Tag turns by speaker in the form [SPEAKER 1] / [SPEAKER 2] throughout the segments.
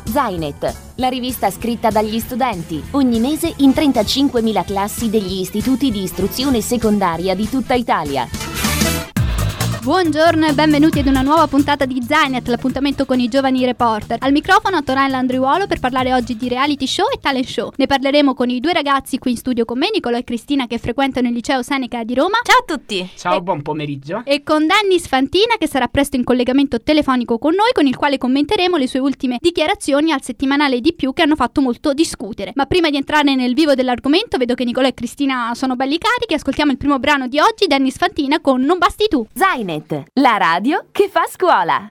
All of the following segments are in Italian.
[SPEAKER 1] Zainet, la rivista scritta dagli studenti, ogni mese in 35.000 classi degli istituti di istruzione secondaria di tutta Italia.
[SPEAKER 2] Buongiorno e benvenuti ad una nuova puntata di Zainet, l'appuntamento con i giovani reporter. Al microfono Torella Andriuolo per parlare oggi di reality show e talent show. Ne parleremo con i due ragazzi qui in studio con me, Nicolò e Cristina, che frequentano il liceo Seneca di Roma.
[SPEAKER 3] Ciao a tutti!
[SPEAKER 4] Ciao, buon pomeriggio.
[SPEAKER 2] E con Dennis Fantina, che sarà presto in collegamento telefonico con noi, con il quale commenteremo le sue ultime dichiarazioni al settimanale Di Più, che hanno fatto molto discutere. Ma prima di entrare nel vivo dell'argomento, vedo che Nicolò e Cristina sono belli carichi. Ascoltiamo il primo brano di oggi, Dennis Fantina con Non basti tu.
[SPEAKER 1] Zainet, la radio che fa scuola.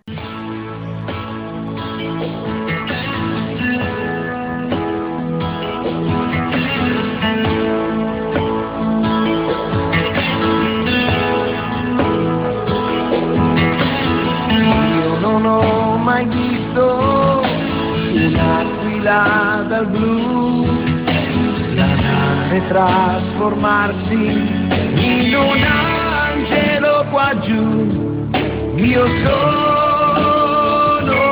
[SPEAKER 5] Io non ho mai visto un'aquila dal blu, la nave trasformarsi in un angelo qua giù. Io sono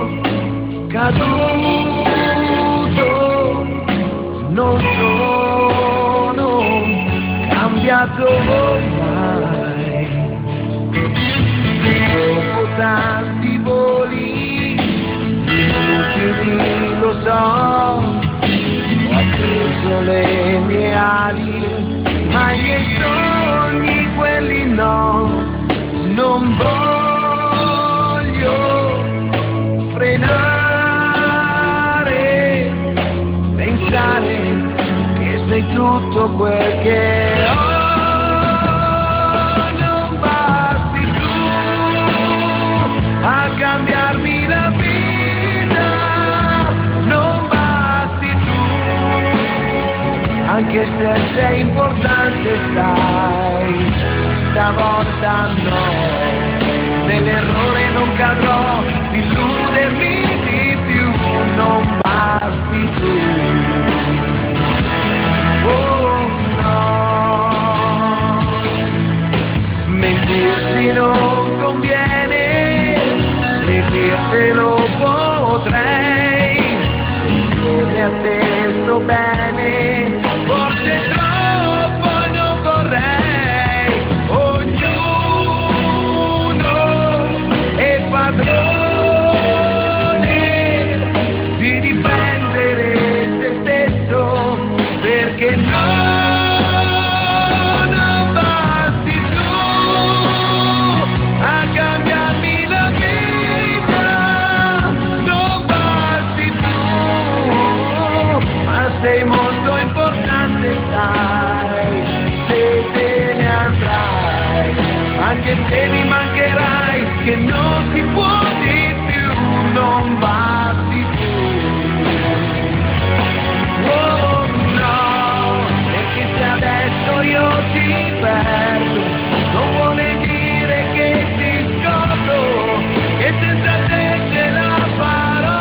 [SPEAKER 5] caduto, non sono cambiato mai. Dopo tanti voli, inutili lo so, ho appeso le mie ali, ma i miei sogni quelli no. Non voglio frenare, pensare che sei tutto quel che ho. Non basti tu a cambiarmi la vita, non basti tu, anche se sei importante sai. Stavolta no, nell'errore non cadrò, illudermi di più, non basti tu. Oh no, mentirsi non conviene, mentirtelo potrei, insieme a te sto bene, forse troppo non vorrei. Padrone di difendere se stesso, perché non basti tu a cambiarmi la vita, non basti tu, ma sei molto importante sai, se te ne andrai, anche se mi mancherai, che non si può di più, non basti tu. Oh no, perché se adesso io ti perdo, non vuole dire che ti scordo, che senza te ce la farò.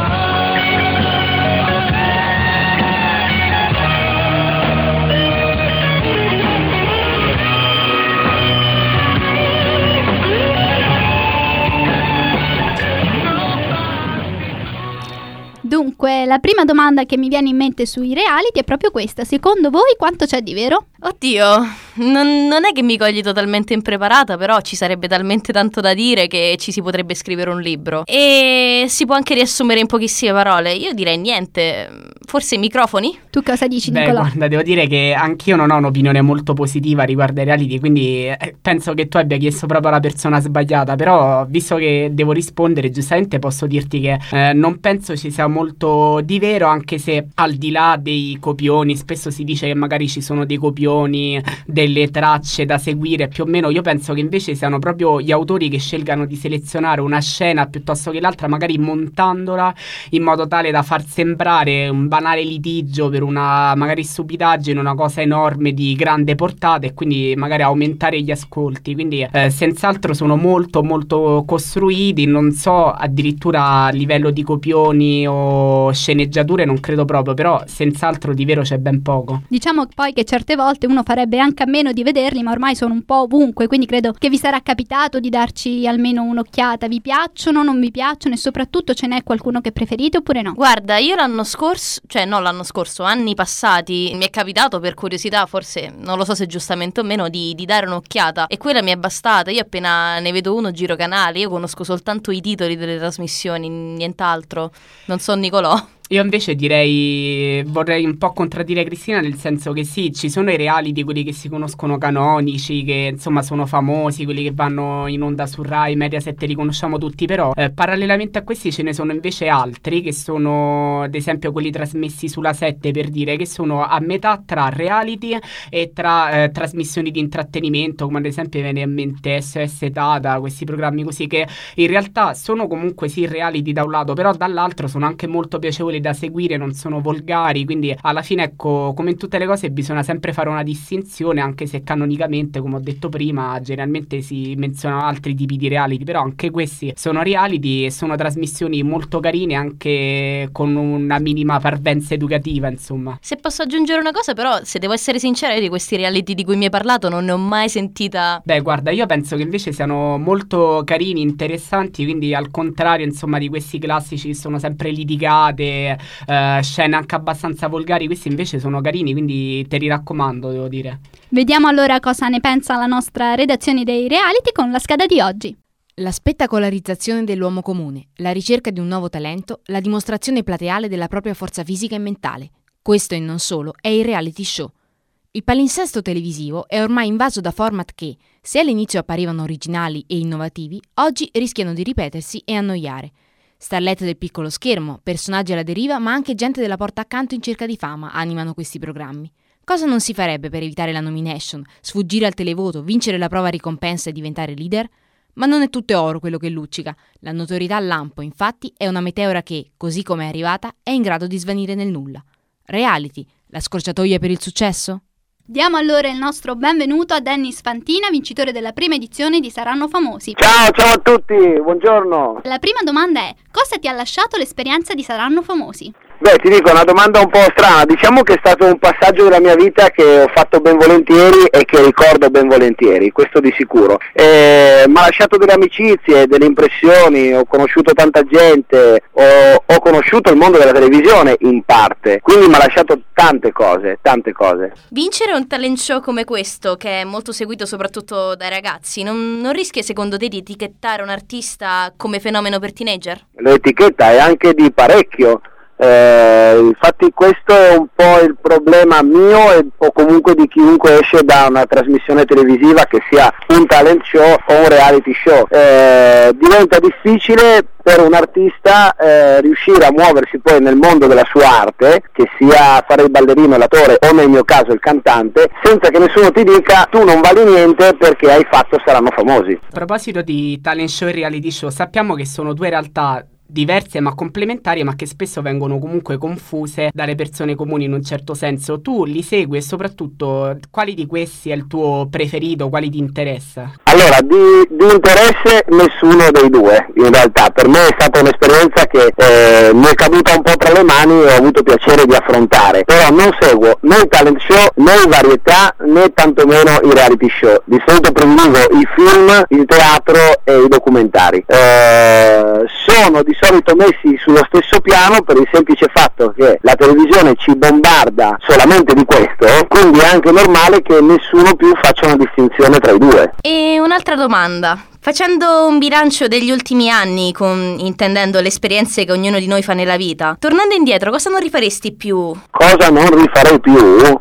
[SPEAKER 2] Dunque, la prima domanda che mi viene in mente sui reality è proprio questa. Secondo voi quanto c'è di vero?
[SPEAKER 3] Oddio, non è che mi cogli totalmente impreparata, però ci sarebbe talmente tanto da dire che ci si potrebbe scrivere un libro. E si può anche riassumere in pochissime parole. Io direi niente, forse i microfoni?
[SPEAKER 2] Tu cosa dici, Nicolò?
[SPEAKER 4] Guarda, devo dire che anch'io non ho un'opinione molto positiva riguardo ai reality, quindi penso che tu abbia chiesto proprio alla persona sbagliata, però visto che devo rispondere, giustamente posso dirti che non penso ci sia molto di vero, anche se al di là dei copioni, spesso si dice che magari ci sono dei copioni, delle tracce da seguire, più o meno io penso che invece siano proprio gli autori che scelgano di selezionare una scena piuttosto che l'altra, magari montandola in modo tale da far sembrare un banale litigio, per una magari stupidaggine, una cosa enorme di grande portata, e quindi magari aumentare gli ascolti. Quindi senz'altro sono molto molto costruiti, non so addirittura a livello di copioni o sceneggiature, non credo proprio, però senz'altro di vero c'è ben poco.
[SPEAKER 2] Diciamo poi che certe volte uno farebbe anche a meno di vederli, ma ormai sono un po' ovunque, quindi credo che vi sarà capitato di darci almeno un'occhiata. Vi piacciono, non vi piacciono, e soprattutto ce n'è qualcuno che preferite oppure no?
[SPEAKER 3] Guarda, io l'anno scorso, anni passati, mi è capitato per curiosità, forse non lo so se giustamente o meno, di dare un'occhiata, e quella mi è bastata. Io appena ne vedo uno giro canale, io conosco soltanto i titoli delle trasmissioni, nient'altro, non so Nicolò.
[SPEAKER 4] Io invece vorrei un po' contraddire Cristina, nel senso che sì, ci sono i reality, quelli che si conoscono canonici, che insomma sono famosi, quelli che vanno in onda su Rai, Mediaset, li conosciamo tutti, però parallelamente a questi ce ne sono invece altri, che sono ad esempio quelli trasmessi sulla 7, per dire, che sono a metà tra reality e tra trasmissioni di intrattenimento, come ad esempio viene in mente SOS Tata, questi programmi così, che in realtà sono comunque sì reality da un lato, però dall'altro sono anche molto piacevoli da seguire, non sono volgari, quindi alla fine, ecco, come in tutte le cose bisogna sempre fare una distinzione, anche se canonicamente, come ho detto prima, generalmente si menzionano altri tipi di reality, però anche questi sono reality e sono trasmissioni molto carine, anche con una minima parvenza educativa, insomma.
[SPEAKER 3] Se posso aggiungere una cosa, però, se devo essere sincera, io di questi reality di cui mi hai parlato non ne ho mai sentita.
[SPEAKER 4] Beh, guarda, io penso che invece siano molto carini, interessanti, quindi al contrario, insomma, di questi classici che sono sempre litigate, scene anche abbastanza volgari, questi invece sono carini, quindi te li raccomando, devo dire.
[SPEAKER 2] Vediamo allora cosa ne pensa la nostra redazione dei reality con la scheda di oggi.
[SPEAKER 6] La spettacolarizzazione dell'uomo comune, la ricerca di un nuovo talento, la dimostrazione plateale della propria forza fisica e mentale. Questo e non solo è il reality show. Il palinsesto televisivo è ormai invaso da format che, se all'inizio apparivano originali e innovativi, oggi rischiano di ripetersi e annoiare. Starlette del piccolo schermo, personaggi alla deriva, ma anche gente della porta accanto in cerca di fama animano questi programmi. Cosa non si farebbe per evitare la nomination, sfuggire al televoto, vincere la prova ricompensa e diventare leader? Ma non è tutto oro quello che luccica. La notorietà lampo, infatti, è una meteora che, così come è arrivata, è in grado di svanire nel nulla. Reality, la scorciatoia per il successo?
[SPEAKER 2] Diamo allora il nostro benvenuto a Dennis Fantina, vincitore della prima edizione di Saranno Famosi.
[SPEAKER 7] Ciao a tutti, buongiorno.
[SPEAKER 2] La prima domanda è: cosa ti ha lasciato l'esperienza di Saranno Famosi?
[SPEAKER 7] Beh, ti dico, una domanda un po' strana. Diciamo che è stato un passaggio della mia vita che ho fatto ben volentieri e che ricordo ben volentieri, questo di sicuro. Mi ha lasciato delle amicizie, delle impressioni, ho conosciuto tanta gente, ho conosciuto il mondo della televisione in parte, quindi mi ha lasciato tante cose.
[SPEAKER 3] Vincere un talent show come questo, che è molto seguito soprattutto dai ragazzi, non rischia secondo te di etichettare un artista come fenomeno per teenager?
[SPEAKER 7] L'etichetta è anche di parecchio. Infatti questo è un po' il problema mio o comunque di chiunque esce da una trasmissione televisiva, che sia un talent show o un reality show. Diventa difficile per un artista riuscire a muoversi poi nel mondo della sua arte, che sia fare il ballerino, l'attore o nel mio caso il cantante, senza che nessuno ti dica tu non vali niente perché hai fatto Saranno Famosi.
[SPEAKER 4] A proposito di talent show e reality show, sappiamo che sono due realtà diverse ma complementari, ma che spesso vengono comunque confuse dalle persone comuni in un certo senso. Tu li segui e soprattutto quali di questi è il tuo preferito, quali ti interessa?
[SPEAKER 7] Allora, di interesse nessuno dei due, in realtà. Per me è stata un'esperienza che mi è caduta un po' tra le mani e ho avuto piacere di affrontare, però non seguo né i talent show né i varietà né tantomeno i reality show. Di solito prediligo i film, il teatro e i documentari. Sono di solito messi sullo stesso piano per il semplice fatto che la televisione ci bombarda solamente di questo, quindi è anche normale che nessuno più faccia una distinzione tra i due.
[SPEAKER 3] E un'altra domanda: facendo un bilancio degli ultimi anni, intendendo le esperienze che ognuno di noi fa nella vita, tornando indietro, cosa non rifaresti più?
[SPEAKER 7] Cosa non rifarei più?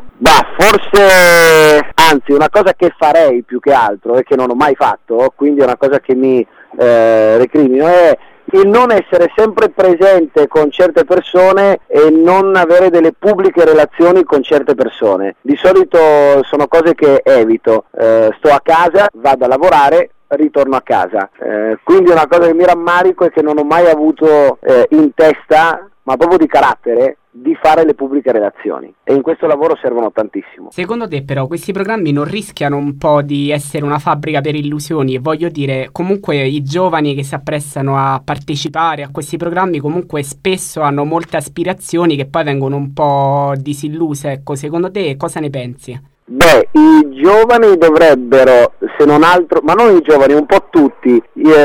[SPEAKER 7] Forse, anzi, una cosa che farei più che altro e che non ho mai fatto, quindi è una cosa che mi recrimino, è il non essere sempre presente con certe persone e non avere delle pubbliche relazioni con certe persone. Di solito sono cose che evito. Sto a casa, vado a lavorare, ritorno a casa. Quindi una cosa che mi rammarico è che non ho mai avuto in testa, ma proprio di carattere, di fare le pubbliche relazioni, e in questo lavoro servono tantissimo.
[SPEAKER 4] Secondo te però questi programmi non rischiano un po' di essere una fabbrica per illusioni? E voglio dire, comunque i giovani che si apprestano a partecipare a questi programmi comunque spesso hanno molte aspirazioni che poi vengono un po' disilluse. Ecco, secondo te cosa ne pensi?
[SPEAKER 7] Beh, i giovani dovrebbero, se non altro, ma non i giovani, un po' tutti,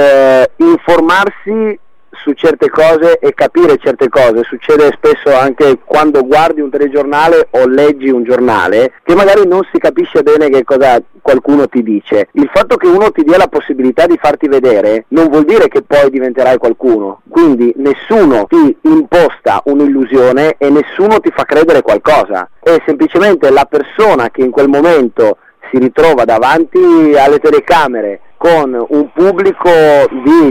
[SPEAKER 7] informarsi su certe cose e capire certe cose. Succede spesso anche quando guardi un telegiornale o leggi un giornale che magari non si capisce bene che cosa qualcuno ti dice. Il fatto che uno ti dia la possibilità di farti vedere non vuol dire che poi diventerai qualcuno, quindi nessuno ti imposta un'illusione e nessuno ti fa credere qualcosa, è semplicemente la persona che in quel momento si ritrova davanti alle telecamere con un pubblico di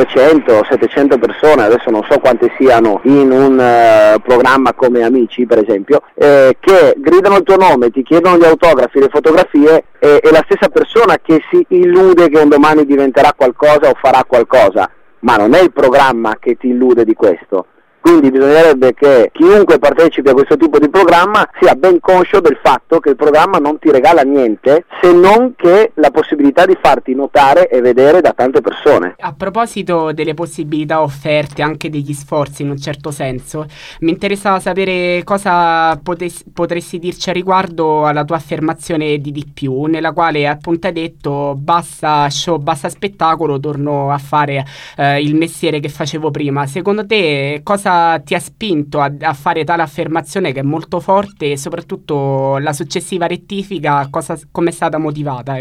[SPEAKER 7] 500-700 persone, adesso non so quante siano in un programma come Amici per esempio, che gridano il tuo nome, ti chiedono gli autografi, le fotografie, è la stessa persona che si illude che un domani diventerà qualcosa o farà qualcosa, ma non è il programma che ti illude di questo. Quindi bisognerebbe che chiunque partecipi a questo tipo di programma sia ben conscio del fatto che il programma non ti regala niente se non che la possibilità di farti notare e vedere da tante persone.
[SPEAKER 4] A proposito delle possibilità offerte, anche degli sforzi in un certo senso, mi interessava sapere cosa potresti dirci a riguardo alla tua affermazione di più, nella quale appunto hai detto basta show, basta spettacolo, torno a fare il mestiere che facevo prima. Secondo te cosa ti ha spinto a fare tale affermazione, che è molto forte, e soprattutto la successiva rettifica come è stata motivata?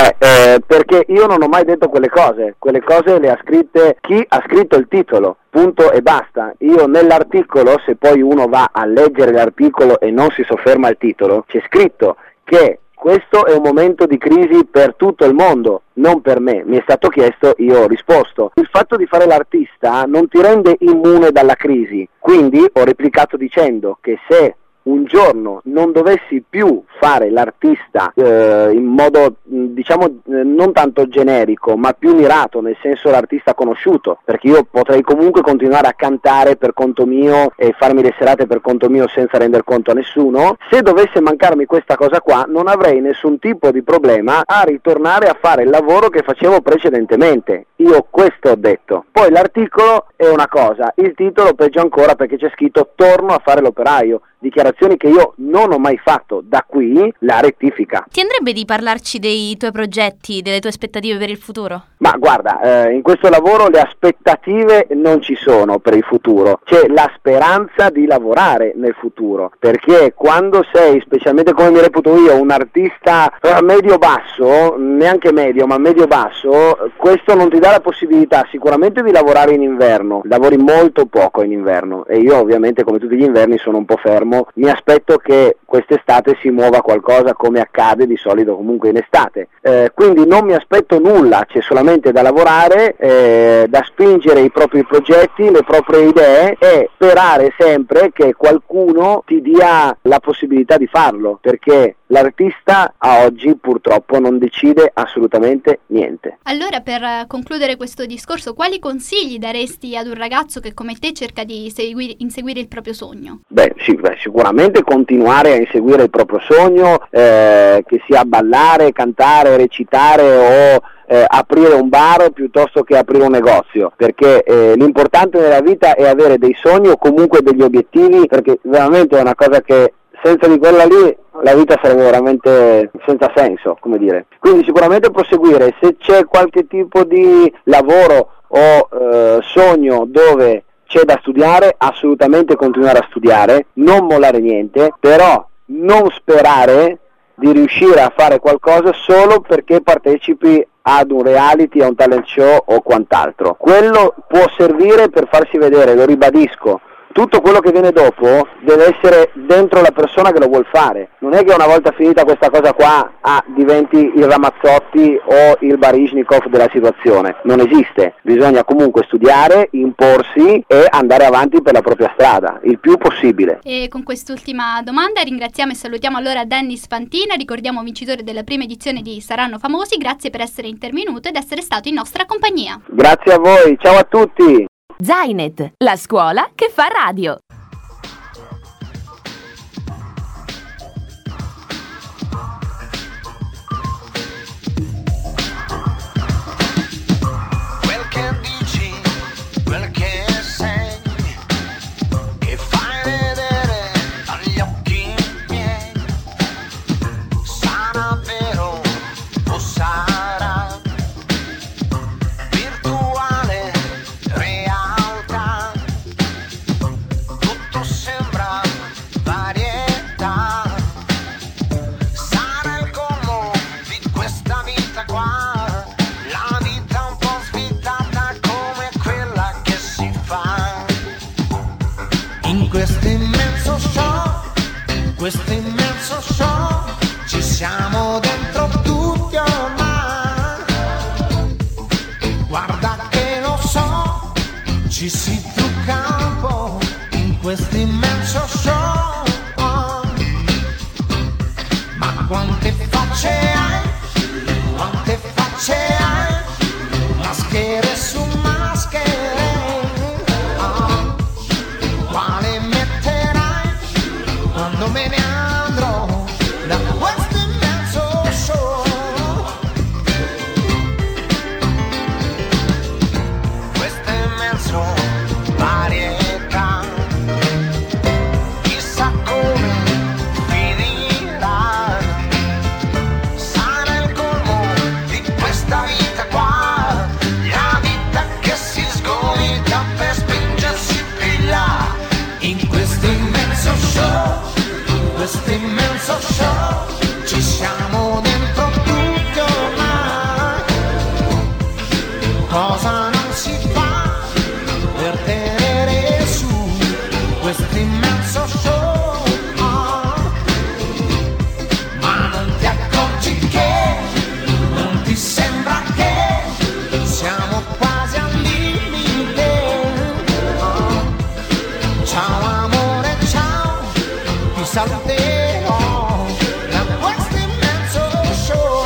[SPEAKER 7] Perché io non ho mai detto quelle cose le ha scritte chi ha scritto il titolo, punto e basta. Io nell'articolo, se poi uno va a leggere l'articolo e non si sofferma al titolo, c'è scritto che questo è un momento di crisi per tutto il mondo, non per me. Mi è stato chiesto, io ho risposto. Il fatto di fare l'artista non ti rende immune dalla crisi, quindi ho replicato dicendo che se un giorno non dovessi più fare l'artista in modo diciamo non tanto generico ma più mirato, nel senso l'artista conosciuto, perché io potrei comunque continuare a cantare per conto mio e farmi le serate per conto mio senza render conto a nessuno, se dovesse mancarmi questa cosa qua non avrei nessun tipo di problema a ritornare a fare il lavoro che facevo precedentemente. Io questo ho detto. Poi l'articolo è una cosa, il titolo peggio ancora, perché c'è scritto torno a fare l'operaio, dichiarazioni che io non ho mai fatto, da qui la rettifica.
[SPEAKER 3] Ti andrebbe di parlarci dei tuoi progetti, delle tue aspettative per il futuro?
[SPEAKER 7] Ma guarda, in questo lavoro le aspettative non ci sono per il futuro, c'è la speranza di lavorare nel futuro, perché quando sei, specialmente come mi reputo io, un artista medio-basso, neanche medio ma medio-basso, questo non ti dà la possibilità sicuramente di lavorare in inverno, lavori molto poco in inverno e io ovviamente come tutti gli inverni sono un po' fermo, mi aspetto che quest'estate si muova qualcosa come accade di solito comunque in estate, quindi non mi aspetto nulla, c'è solamente da lavorare, da spingere i propri progetti, le proprie idee e sperare sempre che qualcuno ti dia la possibilità di farlo, perché l'artista a oggi purtroppo non decide assolutamente niente.
[SPEAKER 2] Allora, per concludere questo discorso, quali consigli daresti ad un ragazzo che come te cerca di inseguire il proprio sogno?
[SPEAKER 7] Sicuramente continuare a inseguire il proprio sogno, che sia ballare, cantare, recitare o aprire un bar piuttosto che aprire un negozio, perché l'importante nella vita è avere dei sogni o comunque degli obiettivi, perché veramente è una cosa che senza di quella lì la vita sarebbe veramente senza senso, come dire. Quindi sicuramente proseguire, se c'è qualche tipo di lavoro o sogno dove c'è da studiare, assolutamente continuare a studiare, non mollare niente, però non sperare di riuscire a fare qualcosa solo perché partecipi ad un reality, a un talent show o quant'altro. Quello può servire per farsi vedere, lo ribadisco. Tutto quello che viene dopo deve essere dentro la persona che lo vuol fare. Non è che una volta finita questa cosa qua diventi il Ramazzotti o il Baryshnikov della situazione. Non esiste. Bisogna comunque studiare, imporsi e andare avanti per la propria strada, il più possibile.
[SPEAKER 2] E con quest'ultima domanda ringraziamo e salutiamo allora Dennis Fantina, ricordiamo vincitore della prima edizione di Saranno Famosi. Grazie per essere intervenuto ed essere stato in nostra compagnia.
[SPEAKER 7] Grazie a voi, ciao a tutti!
[SPEAKER 1] Zainet, la scuola che fa radio.
[SPEAKER 5] questo immenso show, ci siamo dentro tutti ormai. Guarda che lo so, ci si trucca un po' in questo immenso show. Ma quante facce hai, maschere su maschere. Quale metterai quando me ne andrò da questo immenso show? Questo immenso varietà, chissà come finirà. Sarà il colmo di questa vita qua, la vita che si sgomita per spingersi più là. In questo immenso show, ci siamo dentro tutti ormai. Cosa non si fa per tenere su questo immenso show? Ma non ti accorgi che, non ti sembra che siamo quasi al limite? Ciao amore, ciao, ti saluterò da questo immenso show.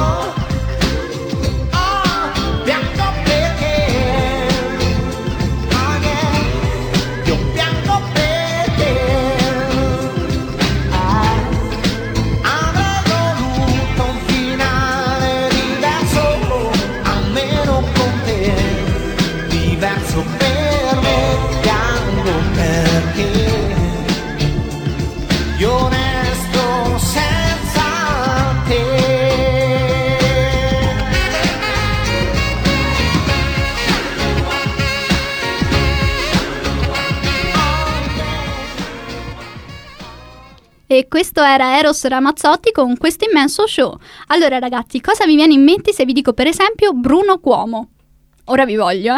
[SPEAKER 5] Piango perché, io piango perché avrei voluto un finale diverso, almeno con te, diverso per me. Piango perché io resto senza te.
[SPEAKER 2] E questo era Eros Ramazzotti con questo immenso show. Allora ragazzi, cosa vi viene in mente se vi dico per esempio Bruno Cuomo? Ora vi voglio,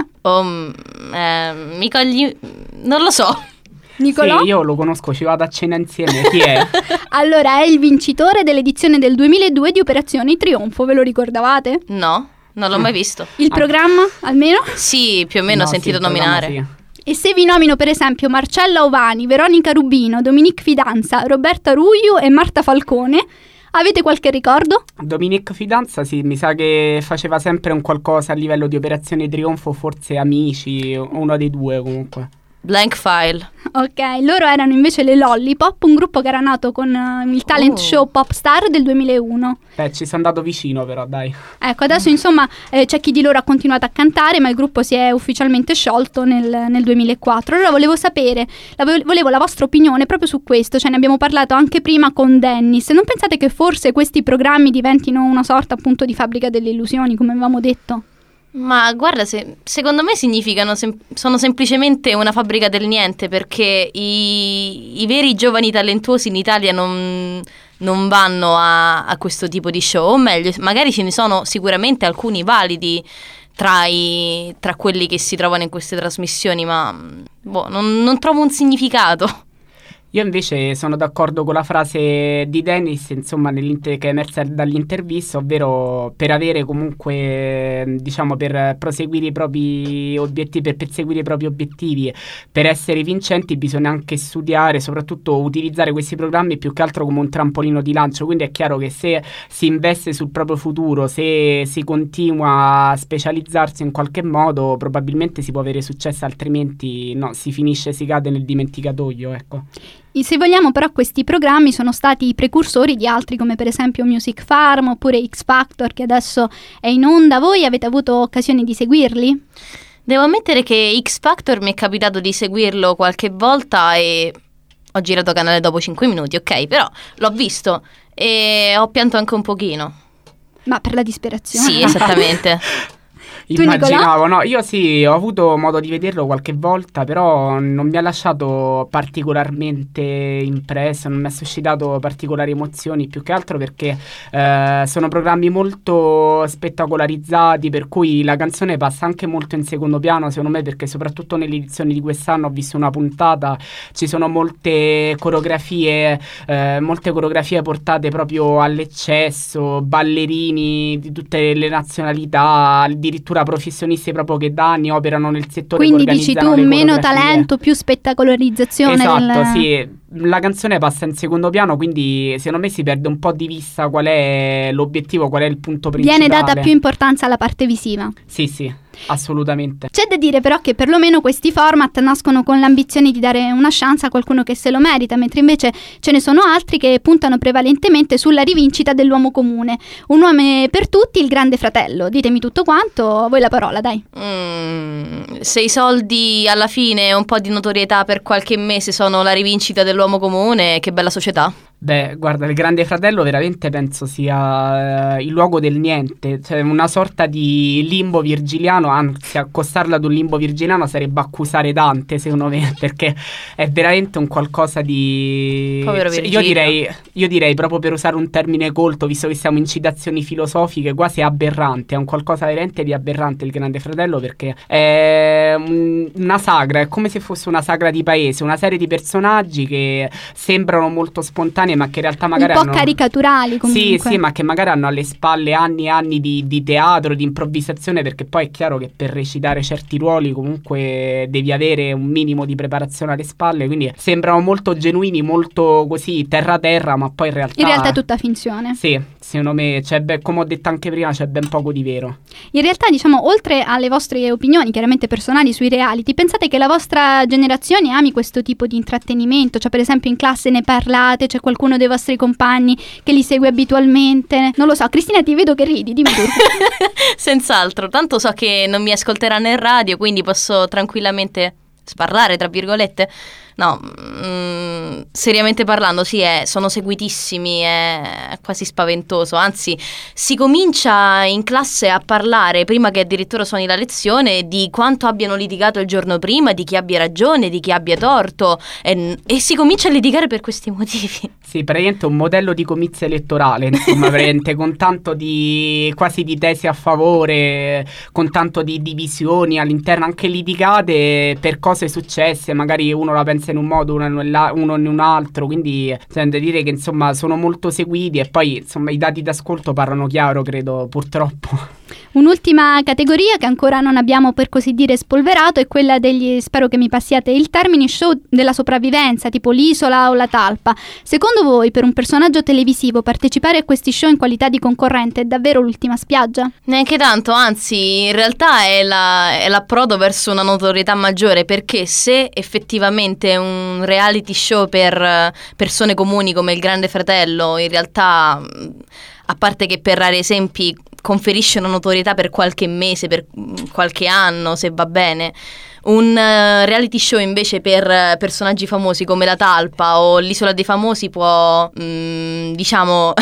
[SPEAKER 3] Mi cogli... non lo so.
[SPEAKER 2] Nicolò?
[SPEAKER 4] Sì, io lo conosco, ci vado a cena insieme. Chi è?
[SPEAKER 2] Allora, è il vincitore dell'edizione del 2002 di Operazione Trionfo, ve lo ricordavate?
[SPEAKER 3] No, non l'ho mai visto.
[SPEAKER 2] Il programma, almeno?
[SPEAKER 3] Sì, più o meno
[SPEAKER 4] No,
[SPEAKER 3] ho sentito
[SPEAKER 4] sì, il programma
[SPEAKER 3] nominare.
[SPEAKER 4] sì.
[SPEAKER 2] E se vi nomino per esempio Marcella Ovani, Veronica Rubino, Dominique Fidanza, Roberta Ruiu e Marta Falcone, avete qualche ricordo?
[SPEAKER 4] Dominic Fidanza, sì, mi sa che faceva sempre un qualcosa a livello di Operazione Trionfo, forse Amici, uno dei due comunque.
[SPEAKER 3] Blank File.
[SPEAKER 2] Ok, loro erano invece le Lollipop, un gruppo che era nato con il talent show Popstar del 2001.
[SPEAKER 4] Ci sono andato vicino però, dai.
[SPEAKER 2] Ecco, adesso insomma c'è chi di loro ha continuato a cantare, ma il gruppo si è ufficialmente sciolto nel 2004. Allora volevo sapere, volevo la vostra opinione proprio su questo, cioè ne abbiamo parlato anche prima con Dennis. Non pensate che forse questi programmi diventino una sorta appunto di fabbrica delle illusioni, come avevamo detto?
[SPEAKER 3] Ma guarda, secondo me significano sono semplicemente una fabbrica del niente, perché i veri giovani talentuosi in Italia non vanno a questo tipo di show, o meglio, magari ce ne sono sicuramente alcuni validi tra quelli che si trovano in queste trasmissioni, ma non trovo un significato.
[SPEAKER 4] Io invece sono d'accordo con la frase di Dennis, insomma, che è emersa dall'intervista, ovvero per avere comunque, diciamo, per proseguire i propri obiettivi, per perseguire i propri obiettivi, per essere vincenti bisogna anche studiare, soprattutto utilizzare questi programmi più che altro come un trampolino di lancio. Quindi è chiaro che se si investe sul proprio futuro, se si continua a specializzarsi in qualche modo, probabilmente si può avere successo, altrimenti no, si cade nel dimenticatoio, ecco.
[SPEAKER 2] Se vogliamo, però, questi programmi sono stati i precursori di altri, come per esempio Music Farm oppure X Factor, che adesso è in onda. Voi avete avuto occasione di seguirli?
[SPEAKER 3] Devo ammettere che X Factor mi è capitato di seguirlo qualche volta e ho girato canale dopo 5 minuti, ok, però l'ho visto e ho pianto anche un pochino.
[SPEAKER 2] Ma per la disperazione?
[SPEAKER 3] Sì, esattamente.
[SPEAKER 4] Immaginavo, no, io sì, ho avuto modo di vederlo qualche volta, però non mi ha lasciato particolarmente impresso, non mi ha suscitato particolari emozioni, più che altro perché sono programmi molto spettacolarizzati, per cui la canzone passa anche molto in secondo piano, secondo me, perché soprattutto nelle edizioni di quest'anno ho visto una puntata, ci sono molte coreografie portate proprio all'eccesso, ballerini di tutte le nazionalità, addirittura professionisti proprio che da anni operano nel settore.
[SPEAKER 2] Quindi dici tu,
[SPEAKER 4] le
[SPEAKER 2] meno
[SPEAKER 4] coreografie.
[SPEAKER 2] talento, più spettacolarizzazione.
[SPEAKER 4] Esatto, sì. La canzone passa in secondo piano, quindi secondo me si perde un po' di vista qual è l'obiettivo, qual è il punto principale.
[SPEAKER 2] Viene data più importanza alla parte visiva.
[SPEAKER 4] Sì, assolutamente.
[SPEAKER 2] C'è da dire però che perlomeno questi format nascono con l'ambizione di dare una chance a qualcuno che se lo merita, mentre invece ce ne sono altri che puntano prevalentemente sulla rivincita dell'uomo comune. Un nome per tutti, il Grande Fratello. Ditemi tutto quanto, a voi la parola, dai.
[SPEAKER 3] Se i soldi alla fine e un po' di notorietà per qualche mese sono la rivincita dell'uomo comune, che bella società.
[SPEAKER 4] Beh, guarda, il Grande Fratello veramente penso sia il luogo del niente, cioè una sorta di limbo virgiliano, anzi accostarla ad un limbo virgiliano sarebbe accusare Dante, secondo me, perché è veramente un qualcosa di...
[SPEAKER 3] Povero Virgilio.
[SPEAKER 4] Io direi proprio, per usare un termine colto, visto che siamo in citazioni filosofiche, quasi aberrante, è un qualcosa veramente di aberrante il Grande Fratello, perché è una sagra, è come se fosse una sagra di paese, una serie di personaggi che sembrano molto spontanei, ma che in realtà magari
[SPEAKER 2] un po' caricaturali comunque.
[SPEAKER 4] Sì, ma che magari hanno alle spalle anni e anni di teatro, di improvvisazione, perché poi è chiaro che per recitare certi ruoli comunque devi avere un minimo di preparazione alle spalle, quindi sembrano molto genuini, molto così terra, ma poi in realtà
[SPEAKER 2] è tutta finzione.
[SPEAKER 4] Sì, secondo me come ho detto anche prima, c'è ben poco di vero.
[SPEAKER 2] In realtà, diciamo, oltre alle vostre opinioni chiaramente personali sui reality, pensate che la vostra generazione ami questo tipo di intrattenimento? Cioè, per esempio, in classe ne parlate, c'è qualcuno dei vostri compagni che li segue abitualmente? Non lo so, Cristina, ti vedo che ridi, dimmi tu.
[SPEAKER 3] Senz'altro, tanto so che non mi ascolteranno in radio, quindi posso tranquillamente sparlare, tra virgolette. No, seriamente parlando, sì, sono seguitissimi, è quasi spaventoso. Anzi, si comincia in classe a parlare, prima che addirittura suoni la lezione, di quanto abbiano litigato il giorno prima, di chi abbia ragione, di chi abbia torto, e si comincia a litigare per questi motivi.
[SPEAKER 4] Sì, praticamente un modello di comizio elettorale, insomma, praticamente con tanto di quasi di tesi a favore, con tanto di divisioni all'interno, anche litigate per cose successe, magari uno la pensa in un modo, uno in un altro, quindi c'è da dire che insomma sono molto seguiti, e poi insomma i dati d'ascolto parlano chiaro, credo, purtroppo.
[SPEAKER 2] Un'ultima categoria che ancora non abbiamo, per così dire, spolverato è quella degli, spero che mi passiate il termine, show della sopravvivenza, tipo l'Isola o la Talpa. Secondo voi, per un personaggio televisivo, partecipare a questi show in qualità di concorrente è davvero l'ultima spiaggia?
[SPEAKER 3] Neanche tanto, anzi, in realtà è l'approdo verso una notorietà maggiore, perché se effettivamente un reality show per persone comuni come il Grande Fratello, in realtà, a parte che per rari esempi conferisce una notorietà per qualche mese, per qualche anno, se va bene, un reality show invece per personaggi famosi come la Talpa o l'Isola dei Famosi può diciamo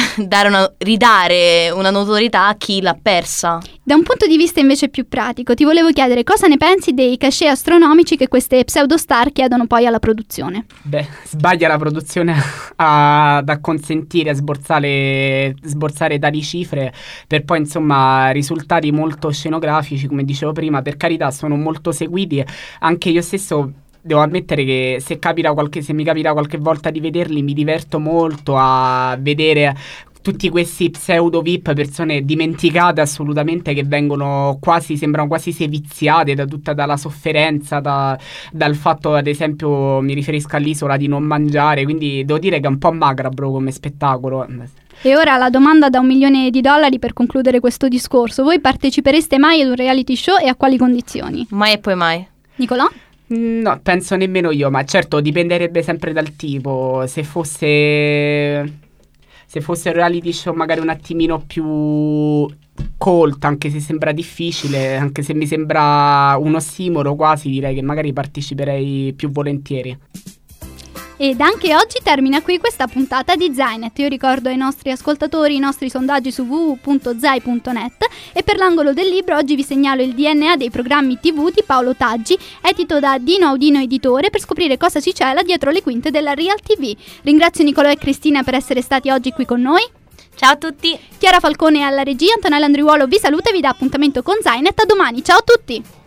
[SPEAKER 3] ridare una notorietà a chi l'ha persa.
[SPEAKER 2] Da un punto di vista invece più pratico, ti volevo chiedere cosa ne pensi dei cachet astronomici che queste pseudostar chiedono poi alla produzione.
[SPEAKER 4] Beh, sbaglia la produzione ad acconsentire a sborsare tali cifre per poi insomma risultati molto scenografici, come dicevo prima. Per carità, sono molto seguiti, anche io stesso devo ammettere che se mi capita qualche volta di vederli, mi diverto molto a vedere tutti questi pseudo VIP, persone dimenticate assolutamente, che sembrano quasi seviziate dalla sofferenza, dal fatto, ad esempio, mi riferisco all'Isola, di non mangiare, quindi devo dire che è un po' macabro come spettacolo.
[SPEAKER 2] E ora la domanda da $1 milione per concludere questo discorso: voi partecipereste mai ad un reality show e a quali condizioni?
[SPEAKER 3] Mai e poi mai.
[SPEAKER 2] Nicolò?
[SPEAKER 4] No, penso nemmeno io, ma certo dipenderebbe sempre dal tipo. Se fosse un reality show magari un attimino più colto, anche se sembra difficile, anche se mi sembra un ossimoro quasi, direi che magari parteciperei più volentieri.
[SPEAKER 2] Ed anche oggi termina qui questa puntata di Zainet. Io ricordo ai nostri ascoltatori i nostri sondaggi su www.zai.net e per l'angolo del libro oggi vi segnalo il DNA dei programmi TV di Paolo Taggi, edito da Dino Audino Editore, per scoprire cosa si cela dietro le quinte della Real TV. Ringrazio Nicolò e Cristina per essere stati oggi qui con noi.
[SPEAKER 3] Ciao a tutti.
[SPEAKER 2] Chiara Falcone alla regia, Antonella Andriuolo vi saluta e vi dà appuntamento con Zainet. A domani, ciao a tutti.